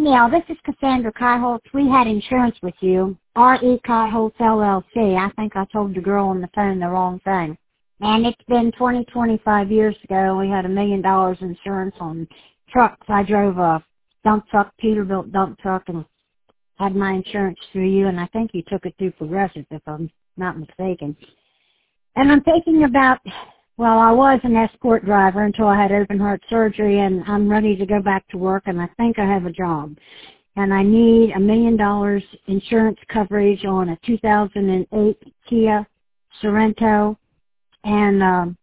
Neil, this is Cassandra Kaiholtz. We had insurance with you, R.E. Kaiholtz, LLC. I think I told the girl on the phone the wrong thing. And it's been 25 years ago. We had $1 million insurance on trucks. I drove a dump truck, Peterbilt dump truck, and had my insurance through you, and I think you took it through Progressive, if I'm not mistaken. And I'm thinking about, well, I was an escort driver until I had open heart surgery, and I'm ready to go back to work, and I think I have a job. And I need $1 million insurance coverage on a 2008 Kia Sorento, and,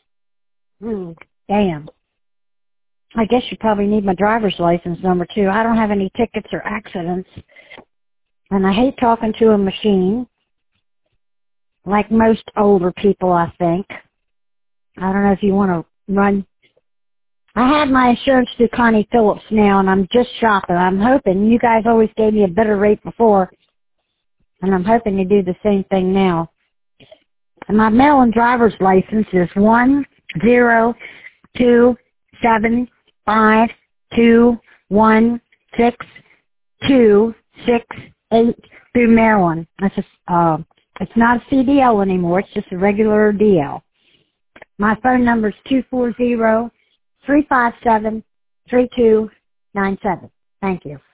damn. I guess you probably need my driver's license number, too. I don't have any tickets or accidents. And I hate talking to a machine, like most older people, I think. I don't know if you want to run. I had my insurance through Connie Phillips now, and I'm just shopping. I'm hoping, you guys always gave me a better rate before, and I'm hoping to do the same thing now. And my Maryland driver's license is 10275216268 through Maryland. That's just, it's not a CDL anymore. It's just a regular DL. My phone number is 240-357-3297. Thank you.